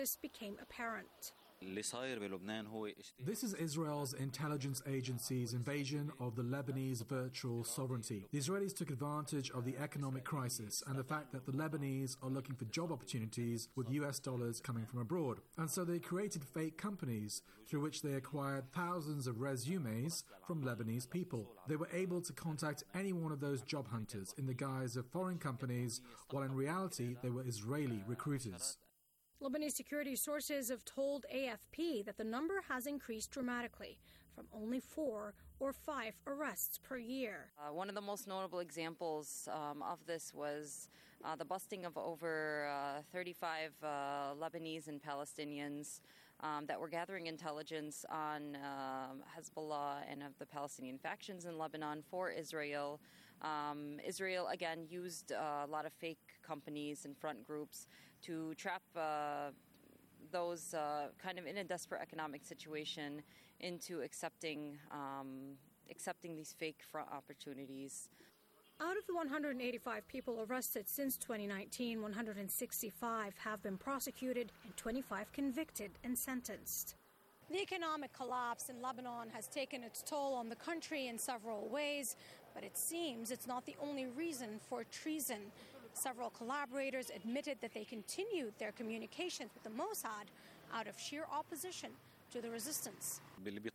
This became apparent. This is Israel's intelligence agency's invasion of the Lebanese virtual sovereignty. The Israelis took advantage of the economic crisis and the fact that the Lebanese are looking for job opportunities with US dollars coming from abroad. And so they created fake companies through which they acquired thousands of resumes from Lebanese people. They were able to contact any one of those job hunters in the guise of foreign companies, while in reality they were Israeli recruiters. Lebanese security sources have told AFP that the number has increased dramatically, from only 4 or 5 arrests per year. One of the most notable examples of this was the busting of over 35 Lebanese and Palestinians that were gathering intelligence on Hezbollah and of the Palestinian factions in Lebanon for Israel. Israel, again, used a lot of fake companies and front groups to trap those kind of in a desperate economic situation into accepting these fake front opportunities. Out of the 185 people arrested since 2019, 165 have been prosecuted and 25 convicted and sentenced. The economic collapse in Lebanon has taken its toll on the country in several ways, but it seems it's not the only reason for treason. Several collaborators admitted that they continued their communications with the Mossad out of sheer opposition to the resistance. When we read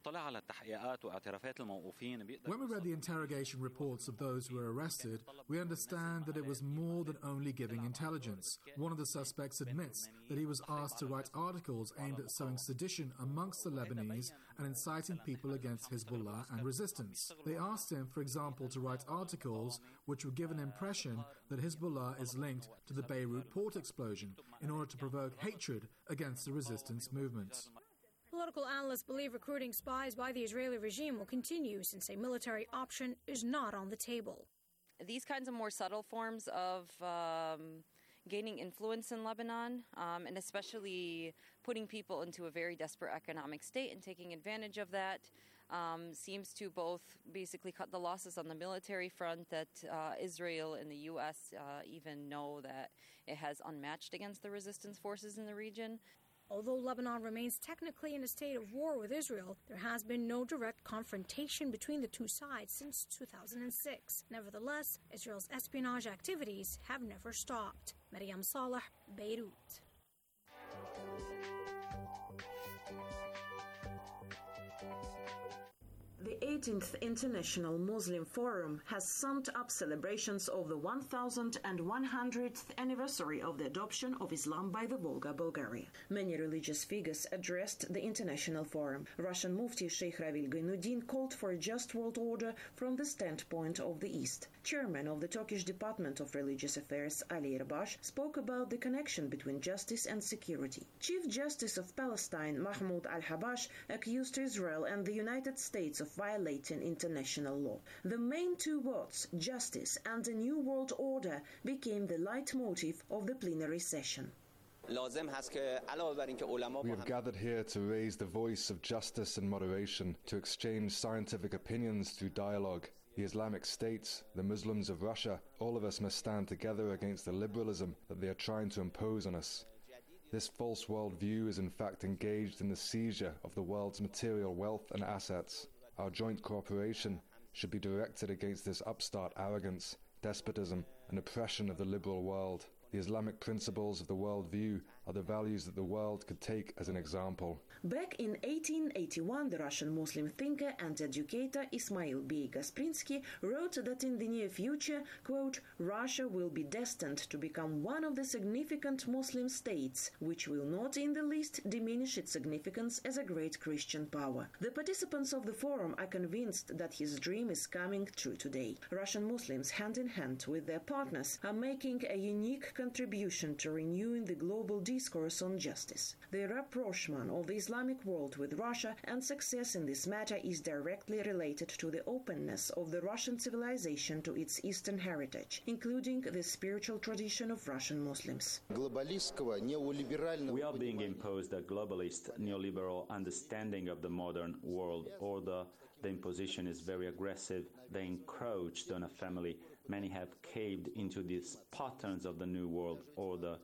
the interrogation reports of those who were arrested, we understand that it was more than only giving intelligence. One of the suspects admits that he was asked to write articles aimed at sowing sedition amongst the Lebanese and inciting people against Hezbollah and resistance. They asked him, for example, to write articles which would give an impression that Hezbollah is linked to the Beirut port explosion in order to provoke hatred against the resistance movement. Political analysts believe recruiting spies by the Israeli regime will continue since a military option is not on the table. These kinds of more subtle forms of gaining influence in Lebanon, and especially putting people into a very desperate economic state and taking advantage of that, seems to both basically cut the losses on the military front that Israel and the U.S. Even know that it has unmatched against the resistance forces in the region. Although Lebanon remains technically in a state of war with Israel, there has been no direct confrontation between the two sides since 2006. Nevertheless, Israel's espionage activities have never stopped. Maryam Saleh, Beirut. The 18th International Muslim Forum has summed up celebrations of the 1100th anniversary of the adoption of Islam by the Volga, Bulgaria. Many religious figures addressed the International Forum. Russian Mufti Sheikh Ravil Gainuddin called for a just world order from the standpoint of the East. Chairman of the Turkish Department of Religious Affairs, Ali Erbash, spoke about the connection between justice and security. Chief Justice of Palestine, Mahmoud al-Habash, accused Israel and the United States of violating international law. The main two words, justice and a new world order, became the leitmotif of the plenary session. We have gathered here to raise the voice of justice and moderation, to exchange scientific opinions through dialogue. The Islamic States, the Muslims of Russia, all of us must stand together against the liberalism that they are trying to impose on us. This false worldview is in fact engaged in the seizure of the world's material wealth and assets. Our joint cooperation should be directed against this upstart arrogance, despotism, and oppression of the liberal world. The Islamic principles of the world view are the values that the world could take as an example. Back in 1881, the Russian Muslim thinker and educator Ismail Bey Gasprinsky wrote that in the near future, quote, Russia will be destined to become one of the significant Muslim states, which will not in the least diminish its significance as a great Christian power. The participants of the forum are convinced that his dream is coming true today. Russian Muslims, hand in hand with their partners, are making a unique contribution to renewing the global discourse on justice. The rapprochement of the Islamic world with Russia and success in this matter is directly related to the openness of the Russian civilization to its Eastern heritage, including the spiritual tradition of Russian Muslims. We are being imposed a globalist, neoliberal understanding of the modern world order. The imposition is very aggressive. They encroached on a family. Many have caved into these patterns of the new world order.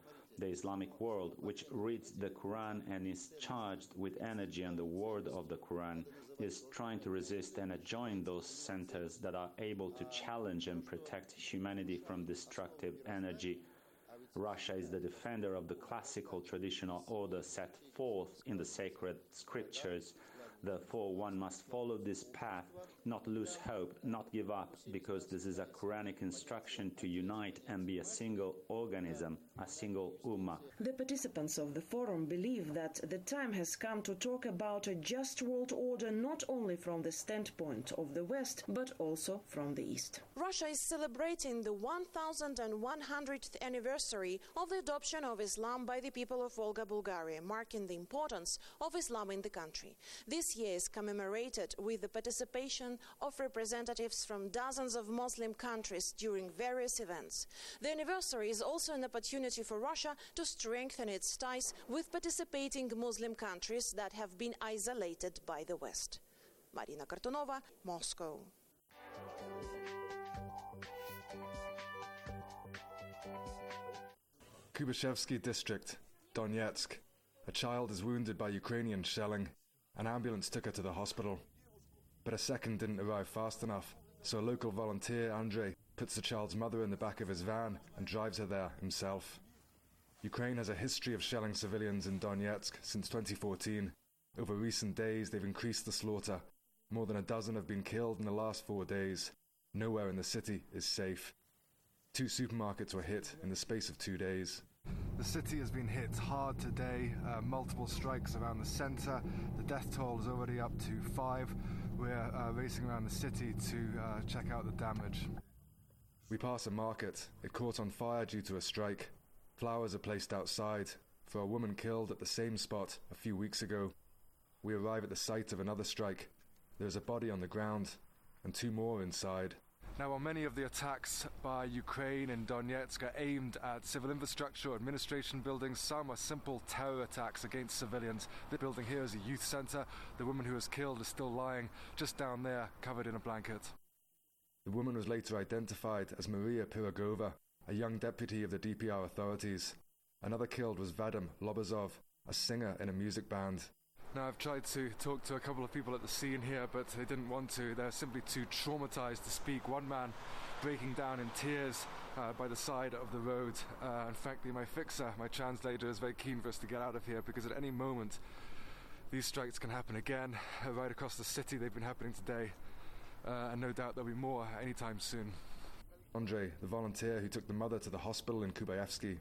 The Islamic world, which reads the Quran and is charged with energy and the word of the Quran, is trying to resist and join those centers that are able to challenge and protect humanity from destructive energy. Russia is the defender of the classical traditional order set forth in the sacred scriptures. Therefore, one must follow this path, not lose hope, not give up, because this is a Quranic instruction to unite and be a single organism, a single ummah. The participants of the forum believe that the time has come to talk about a just world order not only from the standpoint of the West, but also from the East. Russia is celebrating the 1100th anniversary of the adoption of Islam by the people of Volga, Bulgaria, marking the importance of Islam in the country. This year is commemorated with the participation of representatives from dozens of Muslim countries during various events. The anniversary is also an opportunity for Russia to strengthen its ties with participating Muslim countries that have been isolated by the West. Marina Kartunova, Moscow. Kubashevsky district, Donetsk. A child is wounded by Ukrainian shelling. An ambulance took her to the hospital. But a second didn't arrive fast enough, so a local volunteer, Andrei, puts the child's mother in the back of his van and drives her there himself. Ukraine has a history of shelling civilians in Donetsk since 2014. Over recent days, they've increased the slaughter. More than a dozen have been killed in the last 4 days. Nowhere in the city is safe. 2 supermarkets were hit in the space of 2 days. The city has been hit hard today, multiple strikes around the centre. The death toll is already up to 5. We're racing around the city to check out the damage. We pass a market. It caught on fire due to a strike. Flowers are placed outside for a woman killed at the same spot a few weeks ago. We arrive at the site of another strike. There is a body on the ground and 2 more inside. Now, while many of the attacks by Ukraine in Donetsk are aimed at civil infrastructure or administration buildings, some are simple terror attacks against civilians. The building here is a youth centre. The woman who was killed is still lying just down there, covered in a blanket. The woman was later identified as Maria Pirogova, a young deputy of the DPR authorities. Another killed was Vadim Lobazov, a singer in a music band. Now, I've tried to talk to a couple of people at the scene here, but they didn't want to. They're simply too traumatized to speak. One man breaking down in tears by the side of the road. And frankly, my fixer, my translator, is very keen for us to get out of here because at any moment these strikes can happen again. Right across the city, they've been happening today. And no doubt there'll be more anytime soon. Andrei, the volunteer who took the mother to the hospital in Kubayevsky.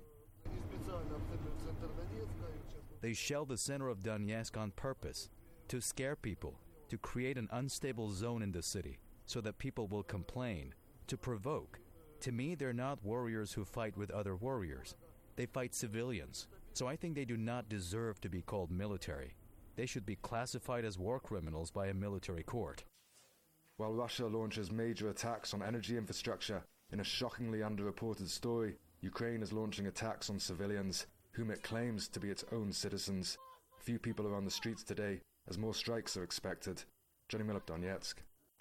They shelled the center of Donetsk on purpose, to scare people, to create an unstable zone in the city, so that people will complain, to provoke. To me, they're not warriors who fight with other warriors. They fight civilians, so I think they do not deserve to be called military. They should be classified as war criminals by a military court. While Russia launches major attacks on energy infrastructure, in a shockingly underreported story, Ukraine is launching attacks on civilians, whom it claims to be its own citizens. Few people are on the streets today, as more strikes are expected. Johnny Miller, Donetsk.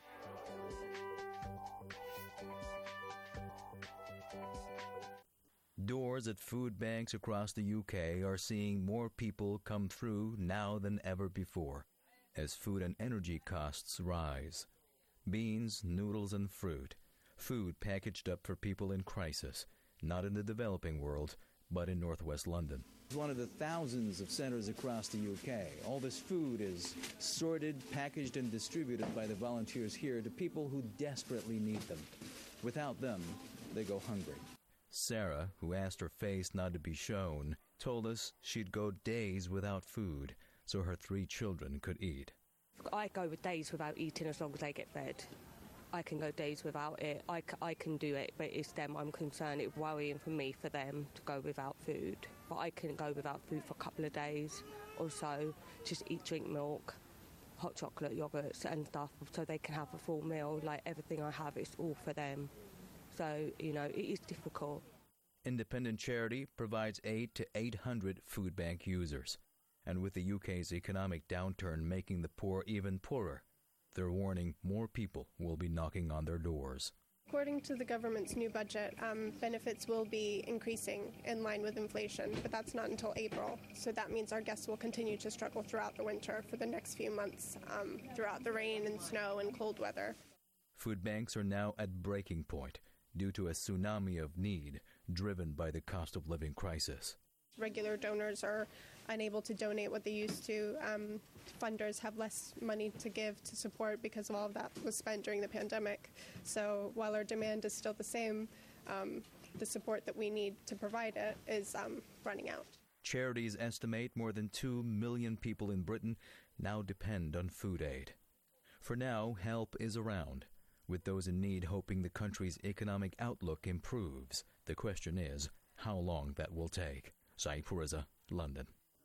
Doors at food banks across the UK are seeing more people come through now than ever before, as food and energy costs rise. Beans, noodles, and fruit. Food packaged up for people in crisis, not in the developing world, but in northwest London. It's one of the thousands of centres across the UK. All this food is sorted, packaged, and distributed by the volunteers here to people who desperately need them. Without them, they go hungry. Sarah, who asked her face not to be shown, told us she'd go days without food so her 3 children could eat. I go with days without eating as long as they get fed. I can go days without it. I can do it, but it's them I'm concerned. It's worrying for me for them to go without food. But I can go without food for a couple of days or so, just drink milk, hot chocolate, yogurts and stuff, so they can have a full meal. Like everything I have, it's all for them. So, it is difficult. Independent Charity provides aid to 800 food bank users. And with the UK's economic downturn making the poor even poorer, they're warning more people will be knocking on their doors. According to the government's new budget, benefits will be increasing in line with inflation, but that's not until April. So that means our guests will continue to struggle throughout the winter for the next few months, throughout the rain and snow and cold weather. Food banks are now at breaking point due to a tsunami of need driven by the cost of living crisis. Regular donors are unable to donate what they used to. Funders have less money to give to support because all of that was spent during the pandemic. So while our demand is still the same, the support that we need to provide it is running out. Charities estimate more than 2 million people in Britain now depend on food aid. For now, help is around, with those in need hoping the country's economic outlook improves. The question is how long that will take. Saeed Puriza, London.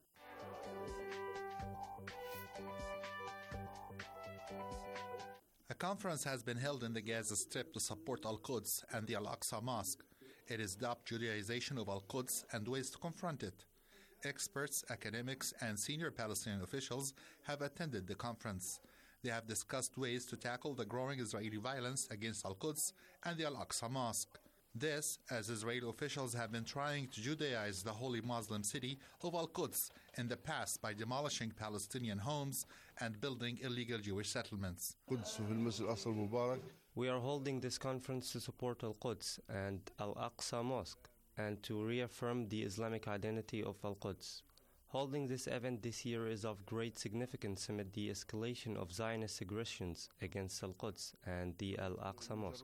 A conference has been held in the Gaza Strip to support Al-Quds and the Al-Aqsa Mosque. It is dubbed Judaization of Al-Quds and ways to confront it. Experts, academics, and senior Palestinian officials have attended the conference. They have discussed ways to tackle the growing Israeli violence against Al-Quds and the Al-Aqsa Mosque. This, as Israeli officials have been trying to Judaize the holy Muslim city of Al-Quds in the past by demolishing Palestinian homes and building illegal Jewish settlements. We are holding this conference to support Al-Quds and Al-Aqsa Mosque and to reaffirm the Islamic identity of Al-Quds. Holding this event this year is of great significance amid the escalation of Zionist aggressions against Al-Quds and the Al-Aqsa Mosque.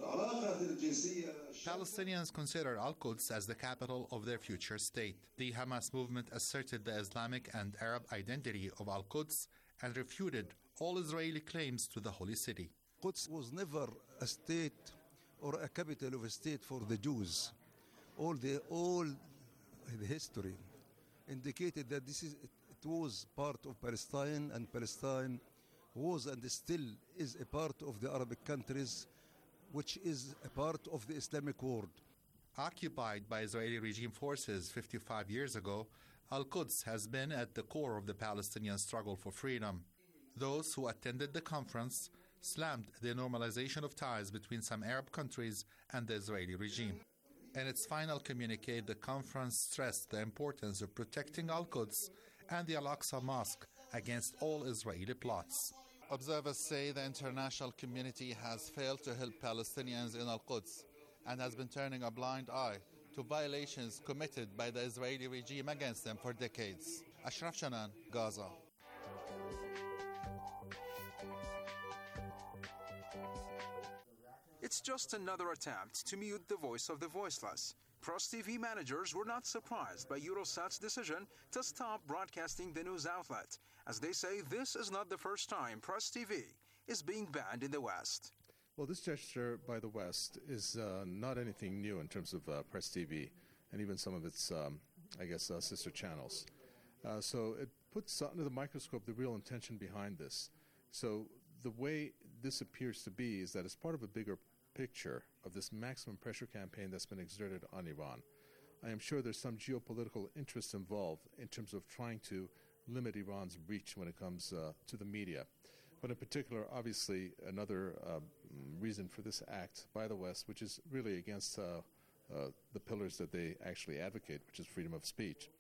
Palestinians consider Al-Quds as the capital of their future state. The Hamas movement asserted the Islamic and Arab identity of Al-Quds and refuted all Israeli claims to the holy city. Quds was never a state or a capital of a state for the Jews. All the history indicated that it was part of Palestine, and Palestine was and still is a part of the Arabic countries, which is a part of the Islamic world. Occupied by Israeli regime forces 55 years ago, Al-Quds has been at the core of the Palestinian struggle for freedom. Those who attended the conference slammed the normalization of ties between some Arab countries and the Israeli regime. In its final communique, the conference stressed the importance of protecting Al-Quds and the Al-Aqsa Mosque against all Israeli plots. Observers say the international community has failed to help Palestinians in Al-Quds and has been turning a blind eye to violations committed by the Israeli regime against them for decades. Ashraf Shanan, Gaza. It's just another attempt to mute the voice of the voiceless. Press TV managers were not surprised by Eurosat's decision to stop broadcasting the news outlet, as they say this is not the first time Press TV is being banned in the West. Well, this gesture by the West is not anything new in terms of Press TV and even some of its, sister channels. So it puts under the microscope the real intention behind this. So the way this appears to be is that it's part of a bigger picture of this maximum pressure campaign that's been exerted on Iran. I am sure there's some geopolitical interest involved in terms of trying to limit Iran's reach when it comes to the media. But in particular, obviously, another reason for this act by the West, which is really against the pillars that they actually advocate, which is freedom of speech.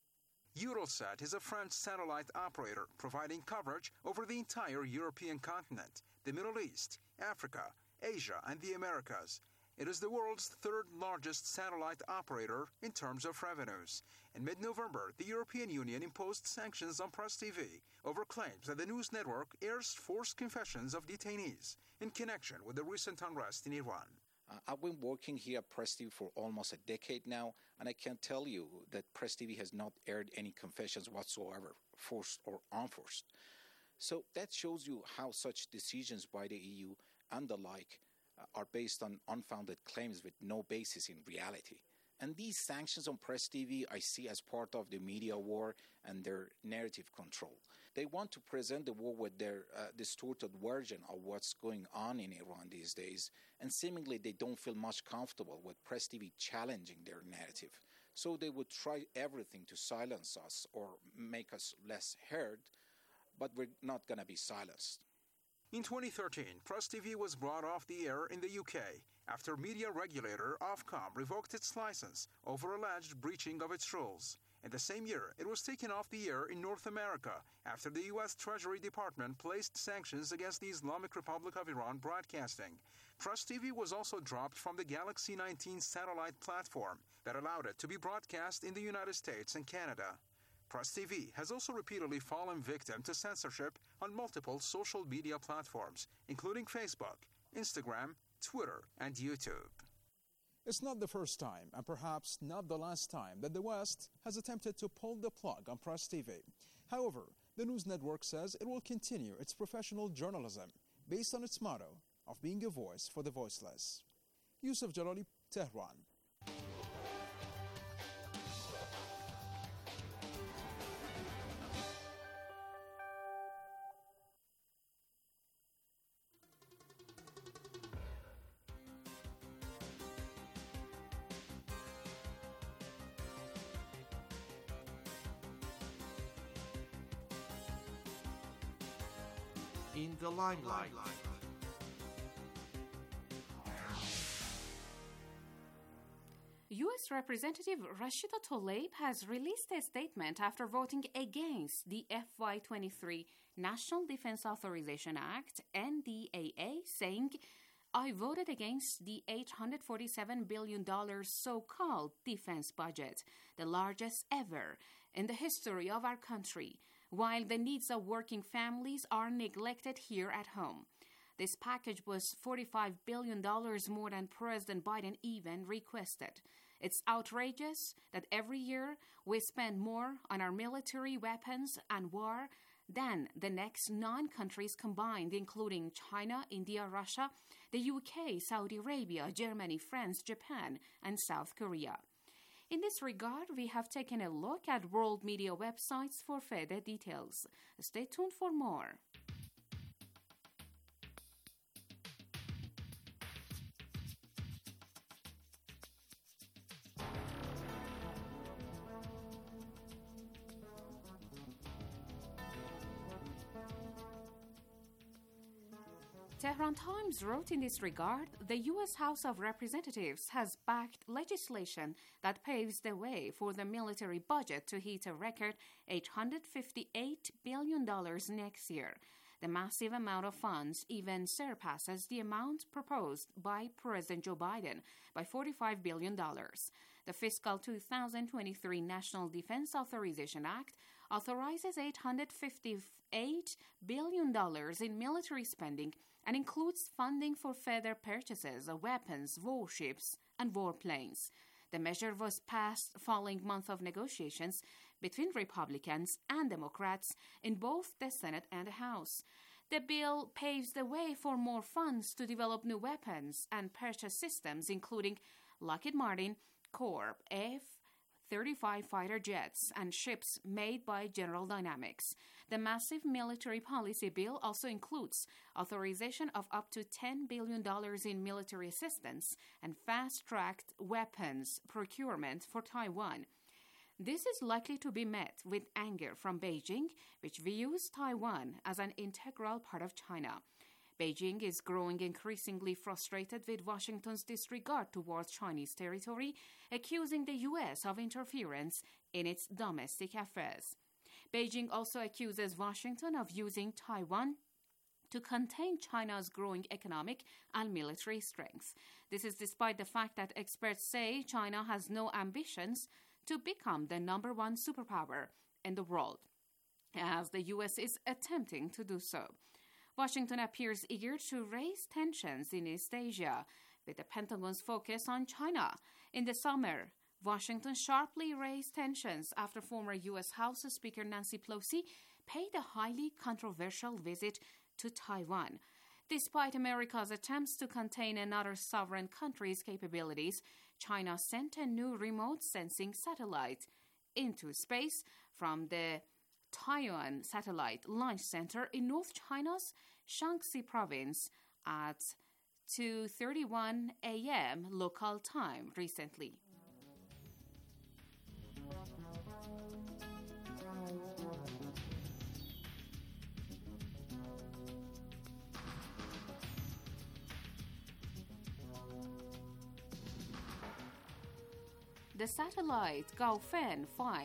Eurosat is a French satellite operator providing coverage over the entire European continent, the Middle East, Africa, Asia, and the Americas. It is the world's third largest satellite operator in terms of revenues. In mid-November, the European Union imposed sanctions on Press TV over claims that the news network airs forced confessions of detainees in connection with the recent unrest in Iran. I've been working here at Press TV for almost a decade now, and I can tell you that Press TV has not aired any confessions whatsoever, forced or unforced. So that shows you how such decisions by the EU and the like are based on unfounded claims with no basis in reality. And these sanctions on Press TV I see as part of the media war and their narrative control. They want to present the war with their distorted version of what's going on in Iran these days, and seemingly they don't feel much comfortable with Press TV challenging their narrative. So they would try everything to silence us or make us less heard, but we're not going to be silenced. In 2013, Press TV was brought off the air in the UK after media regulator Ofcom revoked its license over alleged breaching of its rules. In the same year, it was taken off the air in North America after the U.S. Treasury Department placed sanctions against the Islamic Republic of Iran Broadcasting. Press TV was also dropped from the Galaxy 19 satellite platform that allowed it to be broadcast in the United States and Canada. Press TV has also repeatedly fallen victim to censorship on multiple social media platforms, including Facebook, Instagram, Twitter, and YouTube. It's not the first time, and perhaps not the last time, that the West has attempted to pull the plug on Press TV. However, the news network says it will continue its professional journalism based on its motto of being a voice for the voiceless. Yusuf Jalali, Tehran. In the limelight. U.S. Representative Rashida Tlaib has released a statement after voting against the FY23 National Defense Authorization Act, NDAA, saying, "I voted against the $847 billion so-called defense budget, the largest ever in the history of our country, while the needs of working families are neglected here at home. This package was $45 billion more than President Biden even requested. It's outrageous that every year we spend more on our military weapons and war than the next 9 countries combined, including China, India, Russia, the UK, Saudi Arabia, Germany, France, Japan, and South Korea." In this regard, we have taken a look at world media websites for further details. Stay tuned for more. Tehran Times wrote in this regard, the U.S. House of Representatives has backed legislation that paves the way for the military budget to hit a record $858 billion next year. The massive amount of funds even surpasses the amount proposed by President Joe Biden by $45 billion. The fiscal 2023 National Defense Authorization Act authorizes $858 billion in military spending and includes funding for further purchases of weapons, warships, and warplanes. The measure was passed following months of negotiations between Republicans and Democrats in both the Senate and the House. The bill paves the way for more funds to develop new weapons and purchase systems, including Lockheed Martin, Corp, F-35 fighter jets, and ships made by General Dynamics. The massive military policy bill also includes authorization of up to $10 billion in military assistance and fast-tracked weapons procurement for Taiwan. This is likely to be met with anger from Beijing, which views Taiwan as an integral part of China. Beijing is growing increasingly frustrated with Washington's disregard towards Chinese territory, accusing the U.S. of interference in its domestic affairs. Beijing also accuses Washington of using Taiwan to contain China's growing economic and military strength. This is despite the fact that experts say China has no ambitions to become the number one superpower in the world, as the U.S. is attempting to do so. Washington appears eager to raise tensions in East Asia, with the Pentagon's focus on China. In the summer, Washington sharply raised tensions after former U.S. House Speaker Nancy Pelosi paid a highly controversial visit to Taiwan. Despite America's attempts to contain another sovereign country's capabilities, China sent a new remote sensing satellite into space from the Taiyuan Satellite Launch Center in North China's Shaanxi province at 2:31 a.m. local time recently. The satellite Gaofen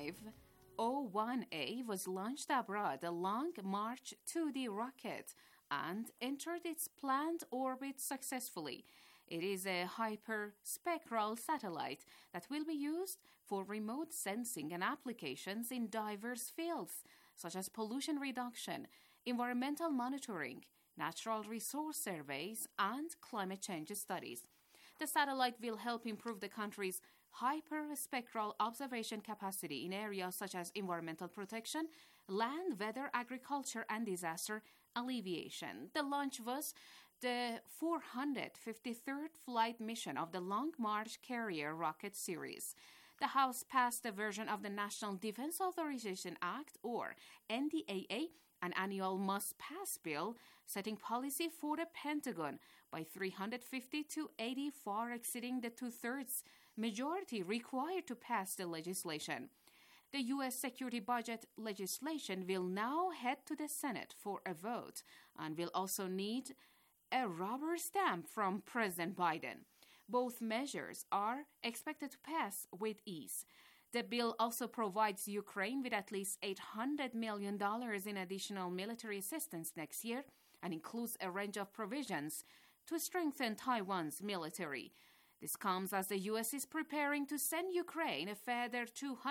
501A was launched abroad, a Long March 2D rocket, and entered its planned orbit successfully. It is a hyperspectral satellite that will be used for remote sensing and applications in diverse fields, such as pollution reduction, environmental monitoring, natural resource surveys, and climate change studies. The satellite will help improve the country's hyperspectral observation capacity in areas such as environmental protection, land, weather, agriculture, and disaster alleviation. The launch was the 453rd flight mission of the Long March Carrier rocket series. The House passed a version of the National Defense Authorization Act, or NDAA, an annual must-pass bill setting policy for the Pentagon by 350 to 80, far exceeding the two-thirds majority required to pass the legislation. The U.S. security budget legislation will now head to the Senate for a vote and will also need a rubber stamp from President Biden. Both measures are expected to pass with ease. The bill also provides Ukraine with at least $800 million in additional military assistance next year and includes a range of provisions to strengthen Taiwan's military. This comes as the U.S. is preparing to send Ukraine a further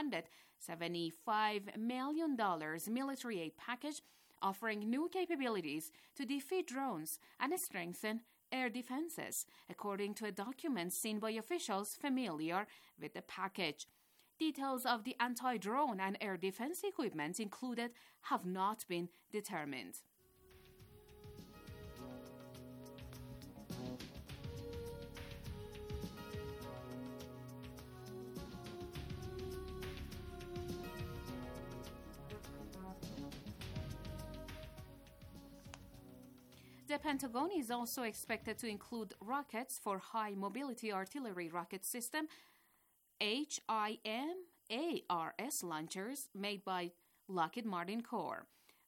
$275 million military aid package, offering new capabilities to defeat drones and strengthen air defenses, according to a document seen by officials familiar with the package. Details of the anti-drone and air defense equipment included have not been determined. The Pentagon is also expected to include rockets for High Mobility Artillery Rocket System, HIMARS launchers made by Lockheed Martin Corps,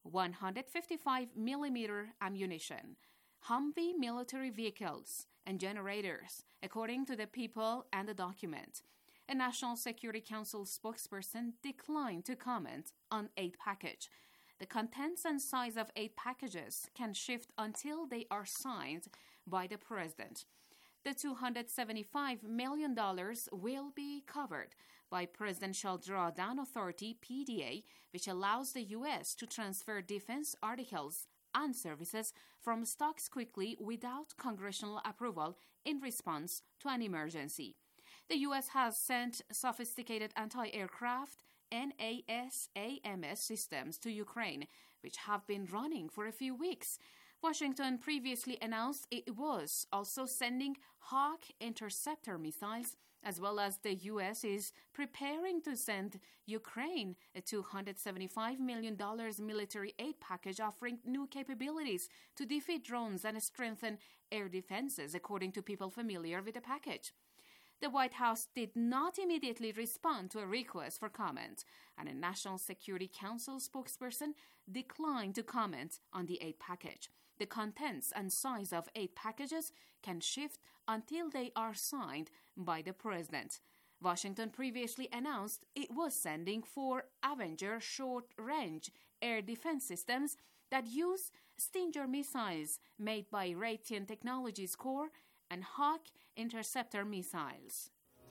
155mm ammunition, Humvee military vehicles, and generators, according to the people and the document. A National Security Council spokesperson declined to comment on aid package. The contents and size of aid packages can shift until they are signed by the President. The $275 million will be covered by Presidential Drawdown Authority, PDA, which allows the U.S. to transfer defense articles and services from stocks quickly without congressional approval in response to an emergency. The U.S. has sent sophisticated anti-aircraft NASAMS systems to Ukraine, which have been running for a few weeks. Washington previously announced it was also sending Hawk interceptor missiles, as well as the U.S. is preparing to send Ukraine a $275 million military aid package offering new capabilities to defeat drones and strengthen air defenses, according to people familiar with the package. The White House did not immediately respond to a request for comment, and a National Security Council spokesperson declined to comment on the aid package. The contents and size of aid packages can shift until they are signed by the President. Washington previously announced it was sending 4 Avenger short-range air defense systems that use Stinger missiles made by Raytheon Technologies Corps and Hawk interceptor missiles.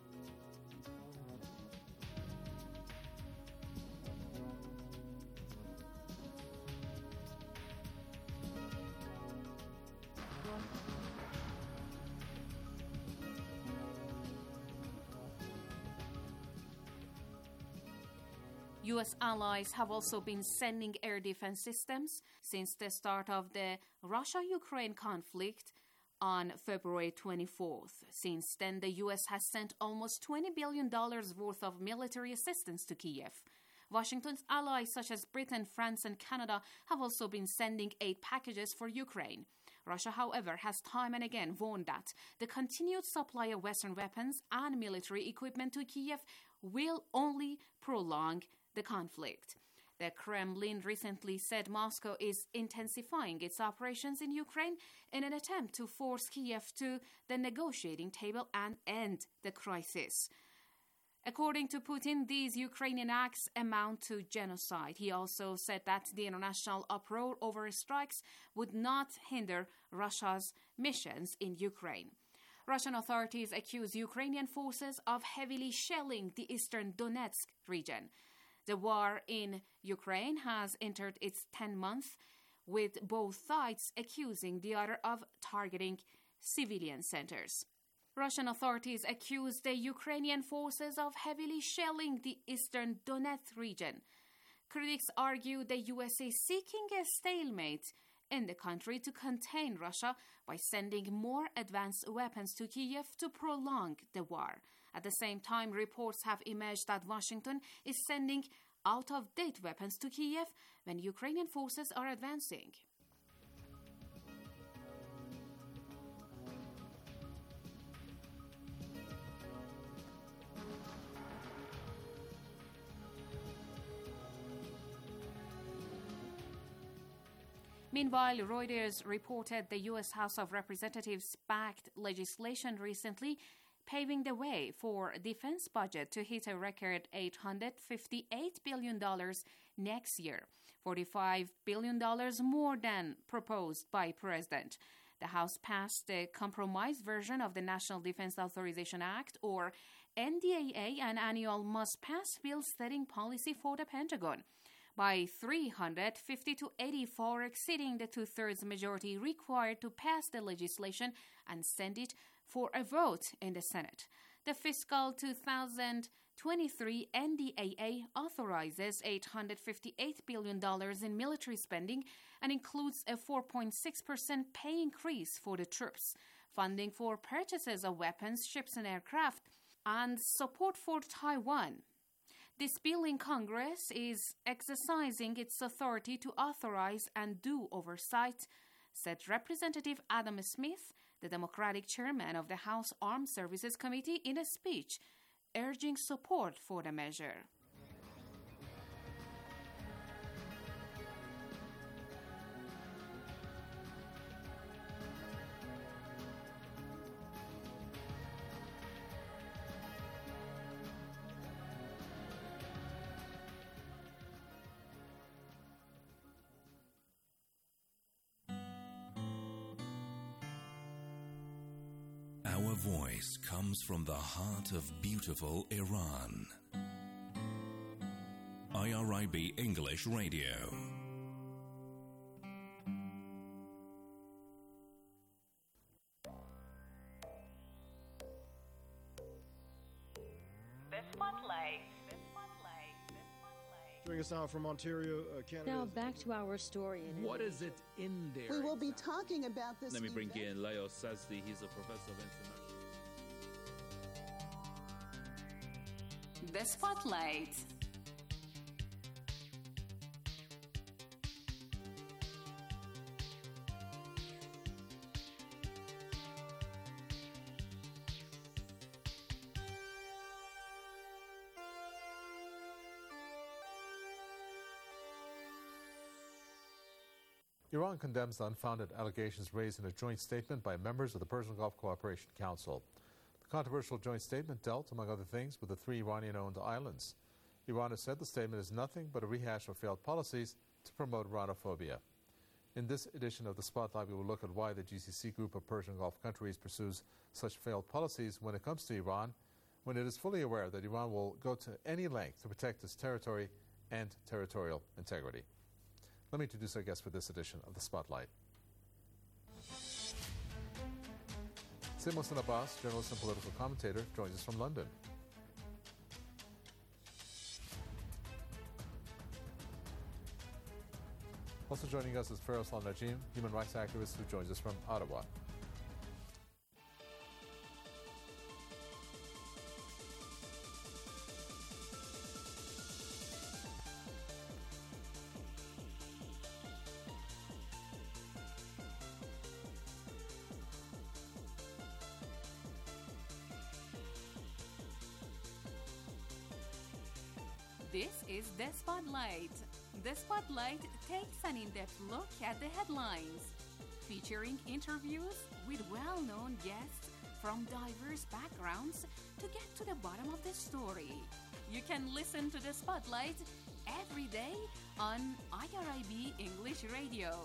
U.S. allies have also been sending air defense systems since the start of the Russia-Ukraine conflict on February 24th. Since then, the U.S. has sent almost $20 billion worth of military assistance to Kyiv. Washington's allies such as Britain, France, and Canada have also been sending aid packages for Ukraine. Russia, however, has time and again warned that the continued supply of Western weapons and military equipment to Kyiv will only prolong the conflict. The Kremlin recently said Moscow is intensifying its operations in Ukraine in an attempt to force Kyiv to the negotiating table and end the crisis. According to Putin, these Ukrainian acts amount to genocide. He also said that the international uproar over strikes would not hinder Russia's missions in Ukraine. Russian authorities accuse Ukrainian forces of heavily shelling the eastern Donetsk region. The war in Ukraine has entered its 10th month, with both sides accusing the other of targeting civilian centers. Russian authorities accuse the Ukrainian forces of heavily shelling the eastern Donetsk region. Critics argue the U.S. is seeking a stalemate in the country to contain Russia by sending more advanced weapons to Kyiv to prolong the war. At the same time, reports have emerged that Washington is sending out-of-date weapons to Kyiv when Ukrainian forces are advancing. Meanwhile, Reuters reported the U.S. House of Representatives backed legislation recently paving the way for defense budget to hit a record $858 billion next year, $45 billion more than proposed by President. The House passed the compromise version of the National Defense Authorization Act, or NDAA, an annual must-pass bill setting policy for the Pentagon, by 350 to 84, exceeding the two-thirds majority required to pass the legislation and send it for a vote in the Senate. The fiscal 2023 NDAA authorizes $858 billion in military spending and includes a 4.6% pay increase for the troops, funding for purchases of weapons, ships, and aircraft, and support for Taiwan. This bill in Congress is exercising its authority to authorize and do oversight, said Representative Adam Smith, the Democratic chairman of the House Armed Services Committee, in a speech urging support for the measure. Our voice comes from the heart of beautiful Iran. IRIB English Radio. Joining us now from Ontario, Canada. Now back to our story. What is it in there? We will be talking about this. Let me bring in Leo Sazdi. He's a professor of international. The Spotlight. Iran condemns the unfounded allegations raised in a joint statement by members of the Persian Gulf Cooperation Council. The controversial joint statement dealt, among other things, with the 3 Iranian-owned islands. Iran has said the statement is nothing but a rehash of failed policies to promote Iranophobia. In this edition of the Spotlight, we will look at why the GCC group of Persian Gulf countries pursues such failed policies when it comes to Iran, when it is fully aware that Iran will go to any length to protect its territory and territorial integrity. Let me introduce our guest for this edition of the Spotlight. Sayyid Mohsin Abbas, journalist and political commentator, joins us from London. Also joining us is Feroz Al-Najim, human rights activist who joins us from Ottawa. This is The Spotlight. The Spotlight takes an in-depth look at the headlines, featuring interviews with well-known guests from diverse backgrounds to get to the bottom of the story. You can listen to the Spotlight every day on IRIB English Radio.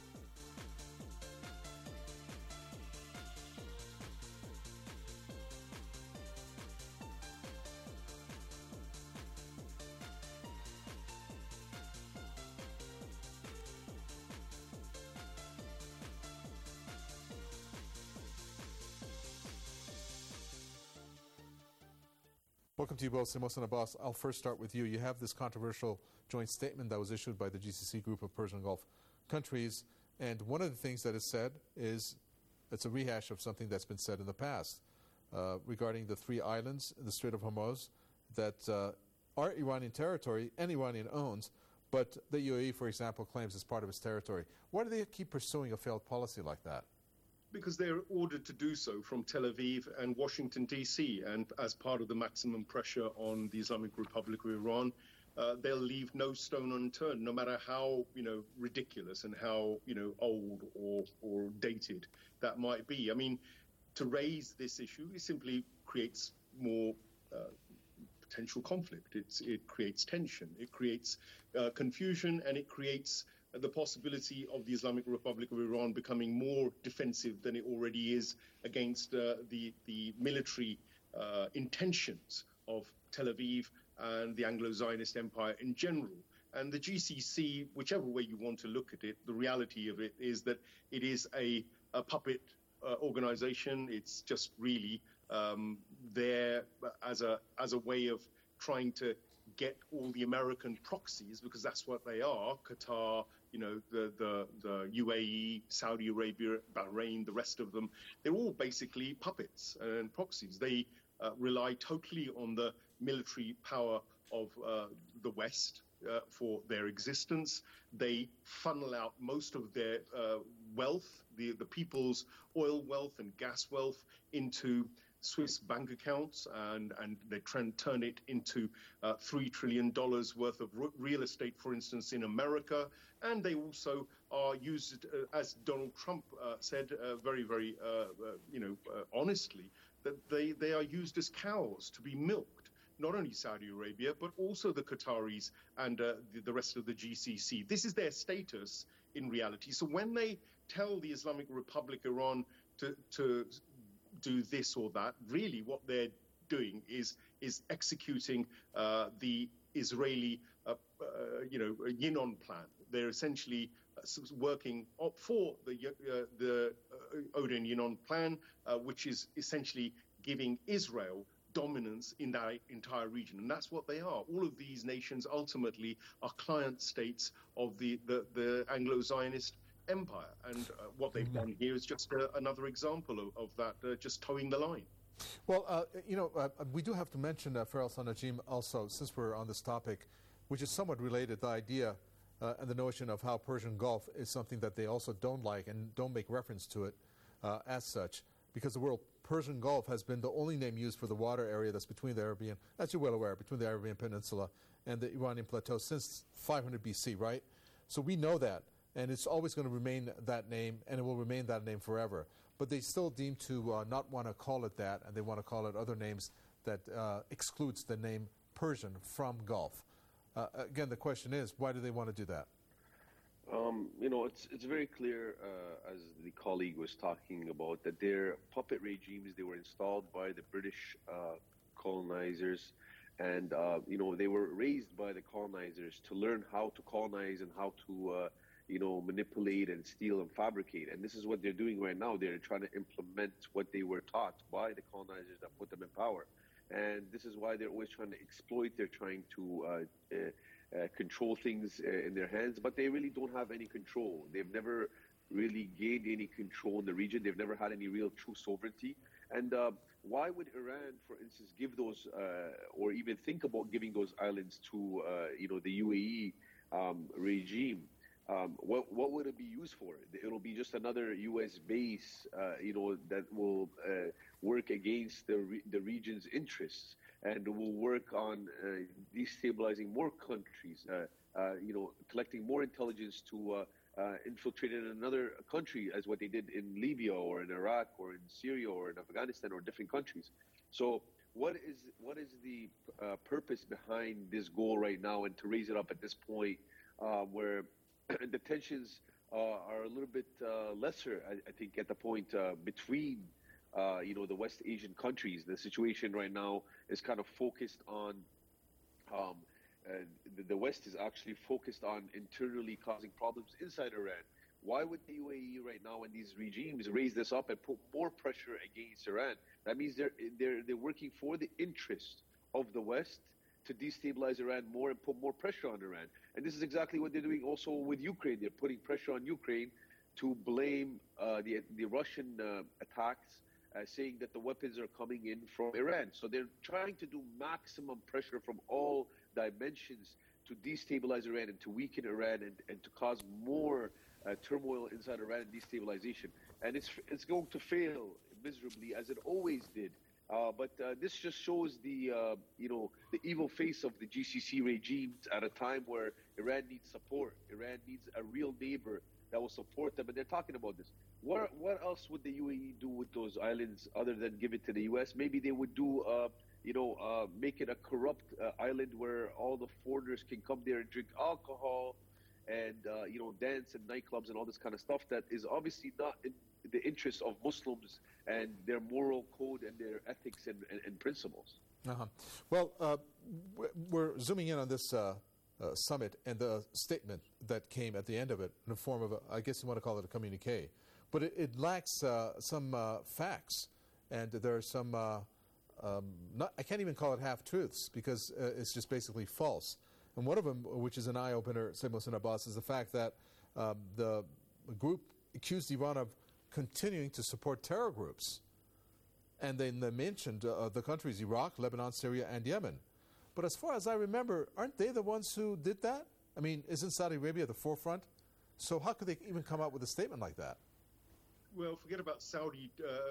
Welcome to you both, Mohsen Abbas. I'll first start with you. You have this controversial joint statement that was issued by the GCC group of Persian Gulf countries, and one of the things that is said is it's a rehash of something that's been said in the past regarding the 3 islands in the Strait of Hormuz that are Iranian territory and Iranian owns, but the UAE, for example, claims it's part of its territory. Why do they keep pursuing a failed policy like that? Because they're ordered to do so from Tel Aviv and Washington, D.C., and as part of the maximum pressure on the Islamic Republic of Iran, they'll leave no stone unturned, no matter how, ridiculous and how, old or dated that might be. I mean, to raise this issue, it simply creates more potential conflict. It creates tension, it creates confusion, and it creates the possibility of the Islamic Republic of Iran becoming more defensive than it already is against the military intentions of Tel Aviv and the Anglo-Zionist Empire in general. And the GCC, whichever way you want to look at it, the reality of it is that it is a puppet organization. It's just really there as a way of trying to get all the American proxies, because that's what they are, Qatar, the UAE, Saudi Arabia, Bahrain, the rest of them. They're all basically puppets and proxies. They rely totally on the military power of the West for their existence. They funnel out most of their wealth, the people's oil wealth and gas wealth, into Swiss bank accounts, and they turn it into $3 trillion worth of real estate, for instance, in America. And they also are used, as Donald Trump said very, very, honestly, that they are used as cows to be milked. Not only Saudi Arabia, but also the Qataris and the rest of the GCC. This is their status in reality. So when they tell the Islamic Republic Iran to do this or that, really what they're doing is executing the Israeli, Yinon plan. They're essentially working for the Odin Yinon plan, which is essentially giving Israel dominance in that entire region. And that's what they are. All of these nations ultimately are client states of the Anglo-Zionist empire. And what they've done here is just another example of that, just towing the line. Well, we do have to mention Faisal Najim also, since we're on this topic, which is somewhat related, the idea and the notion of how Persian Gulf is something that they also don't like and don't make reference to it as such, because the word Persian Gulf has been the only name used for the water area that's between the Arabian, as you're well aware, between the Arabian Peninsula and the Iranian Plateau since 500 BC, right? So we know that, and it's always going to remain that name, and it will remain that name forever. But they still deem to not want to call it that, and they want to call it other names that excludes the name Persian from Gulf. Again, the question is, why do they want to do that? It's very clear, as the colleague was talking about, that they're puppet regimes. They were installed by the British colonizers, and they were raised by the colonizers to learn how to colonize and how to manipulate and steal and fabricate. And this is what they're doing right now. They're trying to implement what they were taught by the colonizers that put them in power. And this is why they're always trying to exploit. They're trying to control things in their hands, but they really don't have any control. They've never really gained any control in the region. They've never had any real true sovereignty. And why would Iran, for instance, give those or even think about giving those islands to the UAE regime? What would it be used for? It'll be just another U.S. base, that will work against the region's interests. and will work on destabilizing more countries, collecting more intelligence to infiltrate in another country, as what they did in Libya or in Iraq or in Syria or in Afghanistan or different countries. So what is the purpose behind this goal right now, and to raise it up at this point where the tensions are a little bit lesser, I think, at the point between the West Asian countries? The situation right now is kind of focused on the West is actually focused on internally causing problems inside Iran. Why would the UAE right now and these regimes raise this up and put more pressure against Iran? That means they're working for the interest of the West to destabilize Iran more and put more pressure on Iran. And this is exactly what they're doing also with Ukraine. They're putting pressure on Ukraine to blame the Russian attacks, saying that the weapons are coming in from Iran. So they're trying to do maximum pressure from all dimensions to destabilize Iran and to weaken Iran and to cause more turmoil inside Iran and destabilization. And it's going to fail miserably, as it always did. But this just shows the evil face of the GCC regimes at a time where Iran needs support. Iran needs a real neighbor that will support them, and they're talking about this. What else would the UAE do with those islands other than give it to the U.S.? Maybe they would do, make it a corrupt island where all the foreigners can come there and drink alcohol and, dance in nightclubs and all this kind of stuff that is obviously not in the interest of Muslims and their moral code and their ethics and principles. Uh-huh. Well, we're zooming in on this summit and the statement that came at the end of it in the form of, I guess you want to call it a communique. But it lacks some facts, and there are some, I can't even call it half-truths, because it's just basically false. And one of them, which is an eye-opener, said Mohsen Abbas, is the fact that the group accused Iran of continuing to support terror groups. And then they mentioned the countries Iraq, Lebanon, Syria, and Yemen. But as far as I remember, aren't they the ones who did that? I mean, isn't Saudi Arabia at the forefront? So how could they even come out with a statement like that? Well, forget about Saudi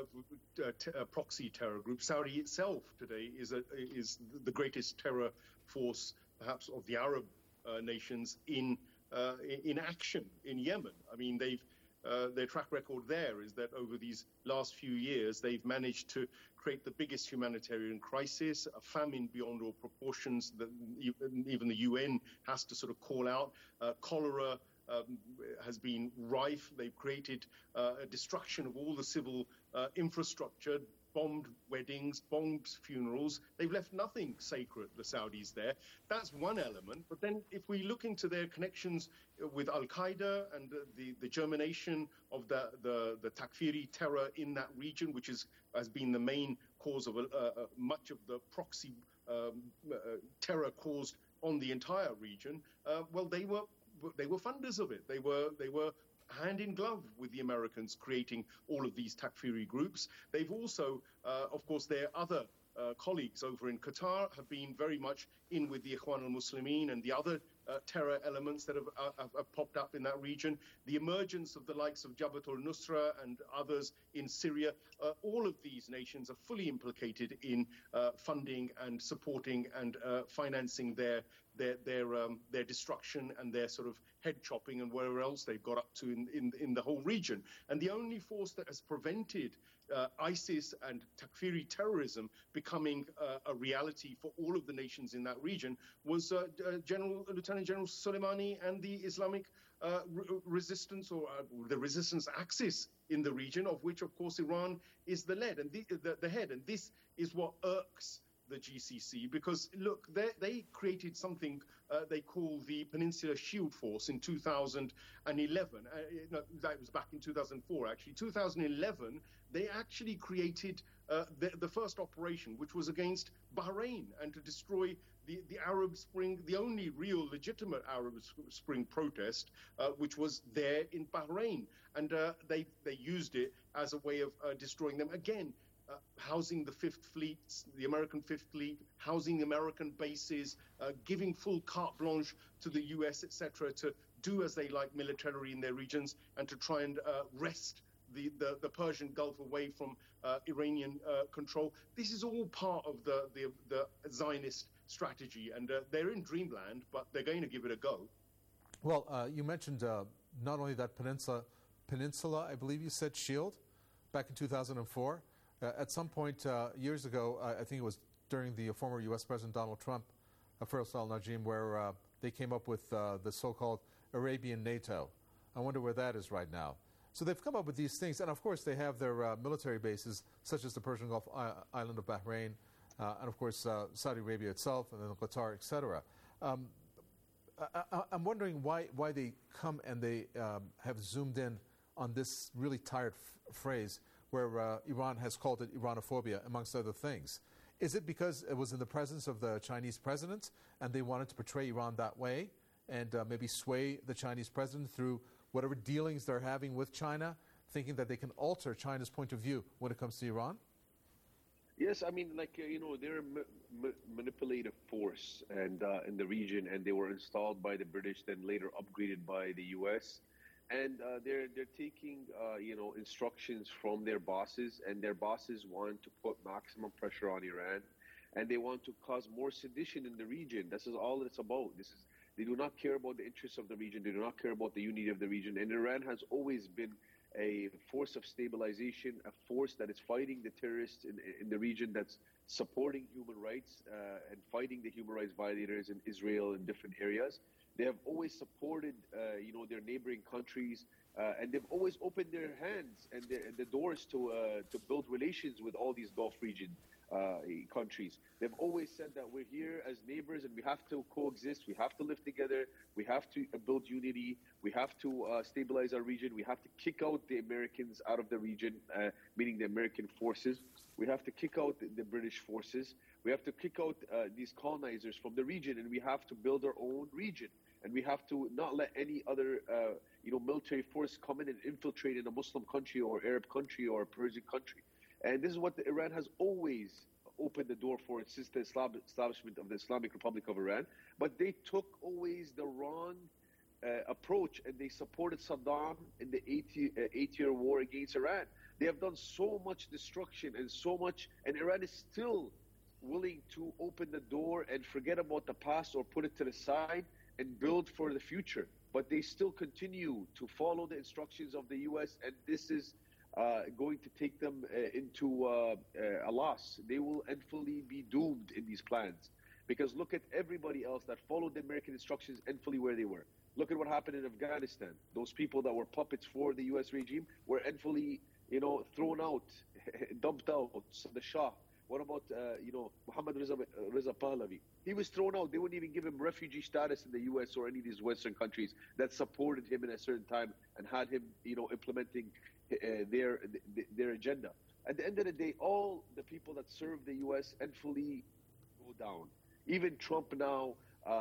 proxy terror group. Saudi itself today is the greatest terror force, perhaps, of the Arab nations in action in Yemen. I mean, their track record there is that over these last few years, they've managed to create the biggest humanitarian crisis, a famine beyond all proportions that even the UN has to sort of call out. Cholera has been rife. They've created a destruction of all the civil infrastructure, bombed weddings, bombed funerals. They've left nothing sacred, the Saudis there. That's one element. But then if we look into their connections with Al-Qaeda and the germination of the Takfiri terror in that region, which has been the main cause of much of the proxy terror caused on the entire region, well, they were funders of it. They were hand in glove with the Americans creating all of these Takfiri groups. They've also, of course, their other colleagues over in Qatar have been very much in with the Ikhwan al-Muslimin and the other terror elements that have popped up in that region. The emergence of the likes of Jabhat al-Nusra and others in Syria, all of these nations are fully implicated in funding and supporting and financing their destruction and their sort of head chopping and wherever else they've got up to in the whole region. And the only force that has prevented ISIS and Takfiri terrorism becoming a reality for all of the nations in that region was Lieutenant General Soleimani and the Islamic resistance or the resistance axis in the region, of which, of course, Iran is the head. And this is what irks the GCC, because look, they created something they call the Peninsula Shield Force in 2011. No, that was back in 2004, actually. 2011, they actually created the first operation, which was against Bahrain and to destroy the Arab Spring, the only real legitimate Arab Spring protest, which was there in Bahrain. And they used it as a way of destroying them. Again, housing the Fifth Fleet, the American Fifth Fleet, housing the American bases, giving full carte blanche to the US, etc., to do as they like militarily in their regions and to try and wrest the Persian Gulf away from Iranian control. This is all part of the Zionist strategy, and they're in dreamland, but they're going to give it a go. Well, you mentioned not only that peninsula, I believe you said, shield, back in 2004. At some point years ago, I think it was during the former U.S. President Donald Trump, Faisal al-Najim, where they came up with the so-called Arabian NATO. I wonder where that is right now. So they've come up with these things, and of course they have their military bases, such as the Persian Gulf island of Bahrain, and of course Saudi Arabia itself, and then Qatar, etc. I'm wondering why they come and they have zoomed in on this really tired phrase where Iran has called it Iranophobia, amongst other things. Is it because it was in the presence of the Chinese president and they wanted to portray Iran that way and maybe sway the Chinese president through whatever dealings they're having with China, thinking that they can alter China's point of view when it comes to Iran? Yes, I mean, they're a manipulative force and in the region, and they were installed by the British, then later upgraded by the U.S. And they're taking, instructions from their bosses, and their bosses want to put maximum pressure on Iran, and they want to cause more sedition in the region. This is all it's about. They do not care about the interests of the region. They do not care about the unity of the region. And Iran has always been a force of stabilization, a force that is fighting the terrorists in the region, that's supporting human rights and fighting the human rights violators in Israel in different areas. They have always supported, their neighboring countries, and they've always opened their hands and the doors to build relations with all these Gulf region countries. They've always said that we're here as neighbors and we have to coexist, we have to live together, we have to build unity, we have to stabilize our region, we have to kick out the Americans out of the region, meaning the American forces. We have to kick out the British forces. We have to kick out these colonizers from the region, and we have to build our own region. And we have to not let any other, military force come in and infiltrate in a Muslim country or Arab country or a Persian country. And this is what Iran has always opened the door for since the establishment of the Islamic Republic of Iran. But they took always the wrong approach, and they supported Saddam in the eight-year war against Iran. They have done so much destruction and so much, and Iran is still willing to open the door and forget about the past or put it to the side and build for the future. But they still continue to follow the instructions of the U.S., and this is going to take them into a loss. They will fully be doomed in these plans. Because look at everybody else that followed the American instructions and fully where they were. Look at what happened in Afghanistan. Those people that were puppets for the U.S. regime were fully, thrown out, dumped out. The Shah. What about, Mohammad Reza Pahlavi? He was thrown out. They wouldn't even give him refugee status in the U.S. or any of these Western countries that supported him in a certain time and had him, implementing their agenda. At the end of the day, all the people that serve the U.S. fully go down. Even Trump now,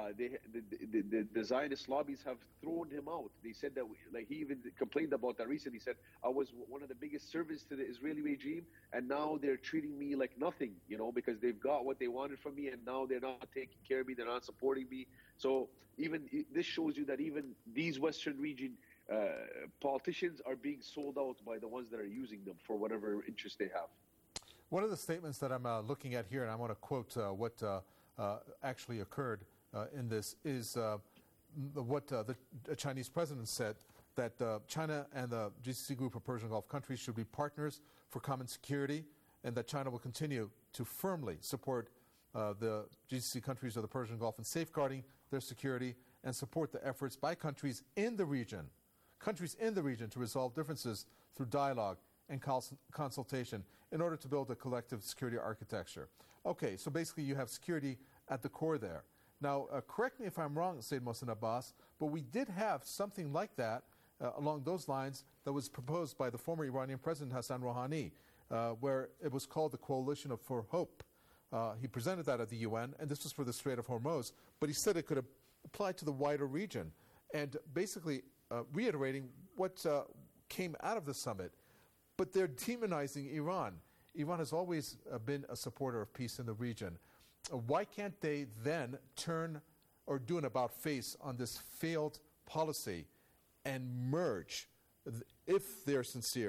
the Zionist lobbies have thrown him out. They said that, he even complained about that recently. He said, I was one of the biggest servants to the Israeli regime, and now they're treating me like nothing, because they've got what they wanted from me, and now they're not taking care of me, they're not supporting me. So even this shows you that even these Western region politicians are being sold out by the ones that are using them for whatever interest they have. One of the statements that I'm looking at here, and I want to quote what actually occurred in this, is what the Chinese president said, that China and the GCC group of Persian Gulf countries should be partners for common security, and that China will continue to firmly support the GCC countries of the Persian Gulf in safeguarding their security and support the efforts by countries in the region to resolve differences through dialogue and consultation in order to build a collective security architecture. Okay, so basically you have security at the core there. Now, correct me if I'm wrong, Sayyid Mohsen Abbas, but we did have something like that along those lines that was proposed by the former Iranian President Hassan Rouhani, where it was called the Coalition for Hope. He presented that at the UN, and this was for the Strait of Hormuz, but he said it could apply to the wider region. And basically reiterating what came out of the summit, but they're demonizing Iran. Iran has always been a supporter of peace in the region. Why can't they then turn or do an about-face on this failed policy and merge, if they're sincere,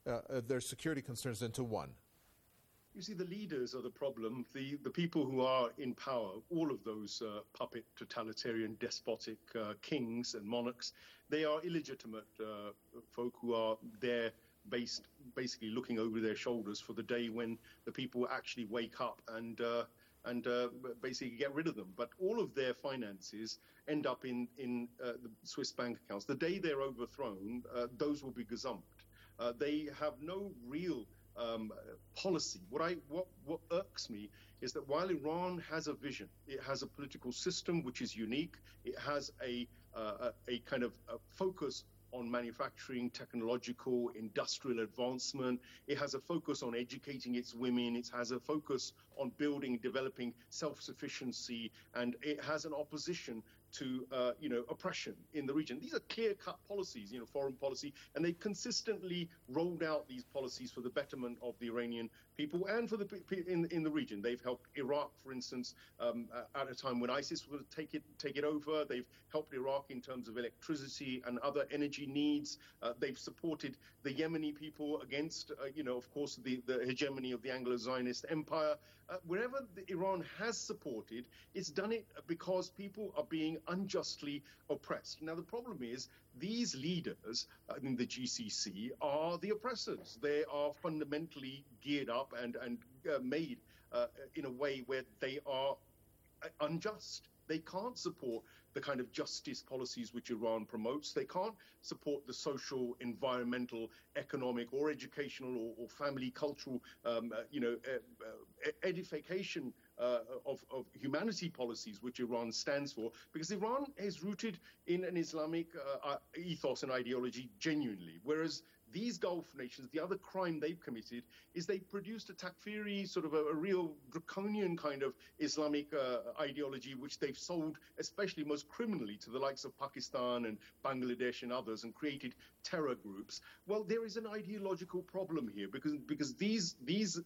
their security concerns into one? You see, the leaders are the problem. The people who are in power, all of those puppet, totalitarian, despotic kings and monarchs, they are illegitimate folk who are there basically looking over their shoulders for the day when the people actually wake up and basically get rid of them. But all of their finances end up in the Swiss bank accounts. The day they're overthrown, those will be gazumped. They have no real policy. What irks me is that while Iran has a vision, it has a political system which is unique. It has a kind of a focus on manufacturing, technological, industrial advancement. It has a focus on educating its women. It has a focus on building, developing self-sufficiency, and it has an opposition to oppression in the region. These are clear-cut policies, foreign policy, and they consistently rolled out these policies for the betterment of the Iranian people and for the in the region. They've helped Iraq, for instance, at a time when ISIS would take it over. They've helped Iraq in terms of electricity and other energy needs. They've supported the Yemeni people against, of course, the hegemony of the Anglo-Zionist empire. Wherever Iran has supported, it's done it because people are being unjustly oppressed. Now, the problem is these leaders in the GCC are the oppressors. They are fundamentally geared up and made in a way where they are unjust. They can't support the kind of justice policies which Iran promotes. They can't support the social, environmental, economic, or educational or family cultural, edification of humanity policies which Iran stands for, because Iran is rooted in an Islamic ethos and ideology genuinely, whereas these Gulf nations, the other crime they've committed is they produced a takfiri, sort of a real draconian kind of Islamic ideology, which they've sold, especially most criminally, to the likes of Pakistan and Bangladesh and others, and created terror groups. Well, there is an ideological problem here because these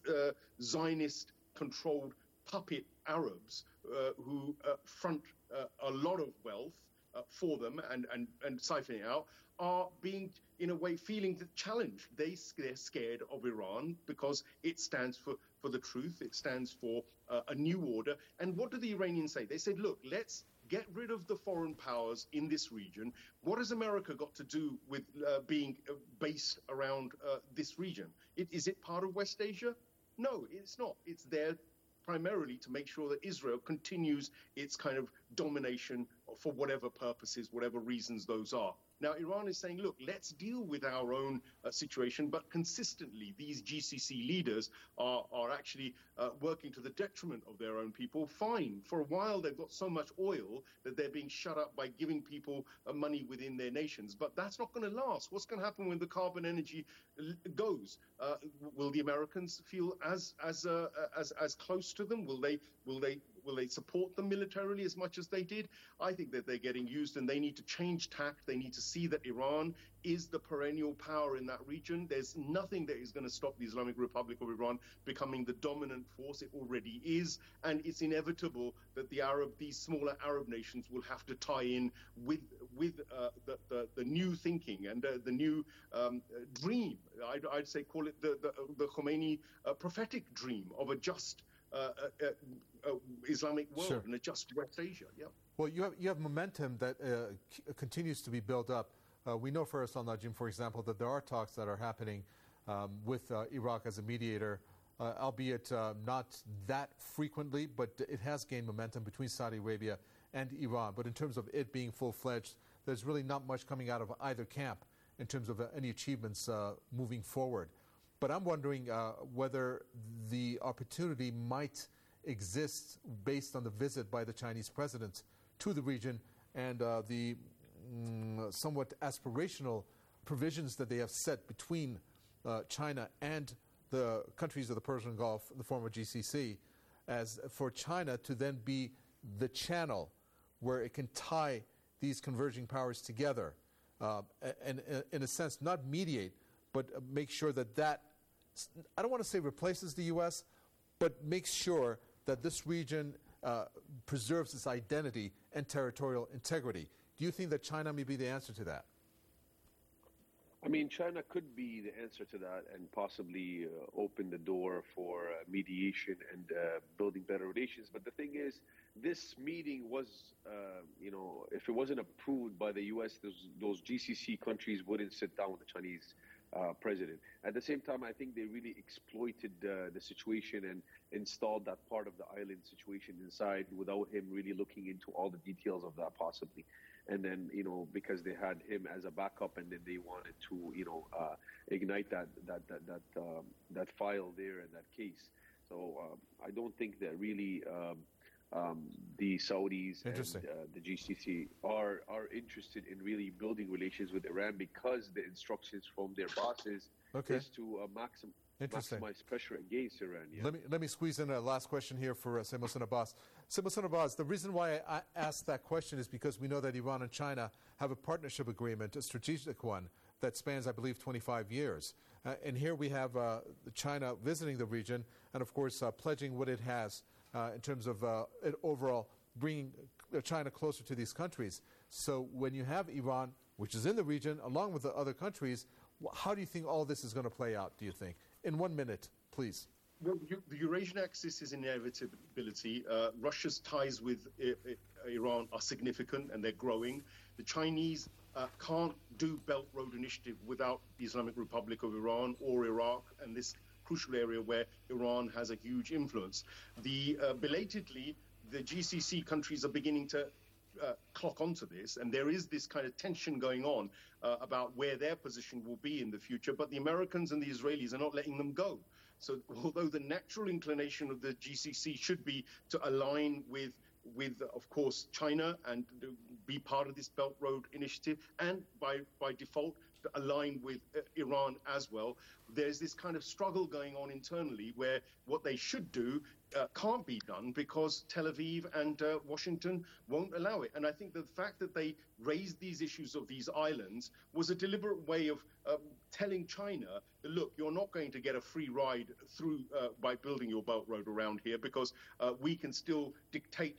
Zionist-controlled puppet Arabs who front a lot of wealth for them and siphon it out are being, in a way, feeling challenged. They're scared of Iran because it stands for the truth. It stands for a new order. And what do the Iranians say? They said, look, let's get rid of the foreign powers in this region. What has America got to do with being based around this region? Is it part of West Asia? No, it's not. It's there primarily to make sure that Israel continues its kind of domination for whatever purposes, whatever reasons those are. Now, Iran is saying, look, let's deal with our own situation, but consistently these GCC leaders are actually working to the detriment of their own people. Fine. For a while, they've got so much oil that they're being shut up by giving people money within their nations. But that's not going to last. What's going to happen when the carbon energy goes? Will the Americans feel as close to them? Will they support them militarily as much as they did? I think that they're getting used, and they need to change tact. They need to see that Iran is the perennial power in that region. There's nothing that is going to stop the Islamic Republic of Iran becoming the dominant force. It already is, and it's inevitable that these smaller Arab nations will have to tie in with the new thinking and the new dream. I'd say call it the Khomeini prophetic dream of a just Islamic world, sure, and a just West Asia. Yeah. Well, you have momentum that continues to be built up. We know, Faisal Najim, for example, that there are talks that are happening with Iraq as a mediator, albeit not that frequently, but it has gained momentum between Saudi Arabia and Iran. But in terms of it being full-fledged, there's really not much coming out of either camp in terms of any achievements moving forward. But I'm wondering whether the opportunity might exist based on the visit by the Chinese president to the region and the somewhat aspirational provisions that they have set between China and the countries of the Persian Gulf, the former GCC, as for China to then be the channel where it can tie these converging powers together and in a sense not mediate, but make sure that I don't want to say replaces the U.S., but makes sure that this region preserves its identity and territorial integrity. Do you think that China may be the answer to that? I mean, China could be the answer to that and possibly open the door for mediation and building better relations. But the thing is, this meeting was, if it wasn't approved by the U.S., those GCC countries wouldn't sit down with the Chinese president. At the same time, I think they really exploited the situation and installed that part of the island situation inside without him really looking into all the details of that possibly. And then, because they had him as a backup, and then they wanted to, ignite that file there in that case. So I don't think that really the Saudis and the GCC are interested in really building relations with Iran, because the instructions from their bosses is to maximize pressure against Iran. Yeah. Let me squeeze in a last question here for Sayyid Mohsen Abbas. Sayyid Mohsen Abbas, the reason why I asked that question is because we know that Iran and China have a partnership agreement, a strategic one, that spans, I believe, 25 years. And here we have China visiting the region and, of course, pledging what it has in terms of overall bringing China closer to these countries. So when you have Iran, which is in the region, along with the other countries, how do you think all this is going to play out, do you think? In 1 minute, please. Well, the Eurasian axis is inevitability. Russia's ties with Iran are significant and they're growing. The Chinese can't do Belt Road Initiative without the Islamic Republic of Iran or Iraq and this crucial area where Iran has a huge influence. Belatedly, the GCC countries are beginning to clock onto this, and there is this kind of tension going on about where their position will be in the future, but the Americans and the Israelis are not letting them go. So although the natural inclination of the GCC should be to align with of course, China and be part of this Belt Road Initiative, and by default to align with Iran as well, there's this kind of struggle going on internally where what they should do can't be done because Tel Aviv and Washington won't allow it. And I think the fact that they raised these issues of these islands was a deliberate way of telling China, look, you're not going to get a free ride through by building your Belt Road around here, because we can still dictate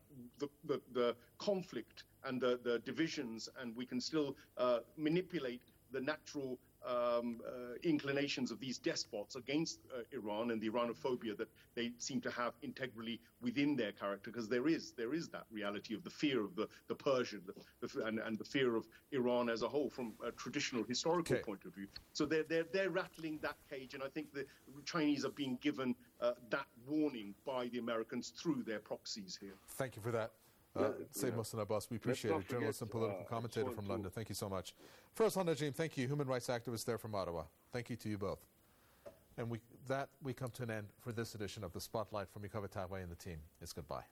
the conflict and the divisions, and we can still manipulate the natural inclinations of these despots against Iran and the Iranophobia that they seem to have integrally within their character, because there is that reality of the fear of the Persian and the fear of Iran as a whole from a traditional historical point of view. So they're rattling that cage, and I think the Chinese are being given that warning by the Americans through their proxies here. Thank you for that. Sayyid Mohsen Abbas, we appreciate it. Journalist and political commentator from London. Thank you so much. Farzan Najim, thank you. Human rights activist there from Ottawa. Thank you to you both. And we come to an end for this edition of the Spotlight from Yochai Tagway and the team. It's goodbye.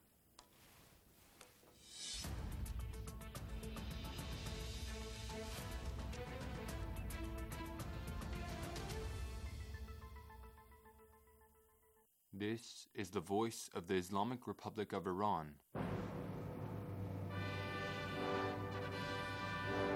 This is the voice of the Islamic Republic of Iran.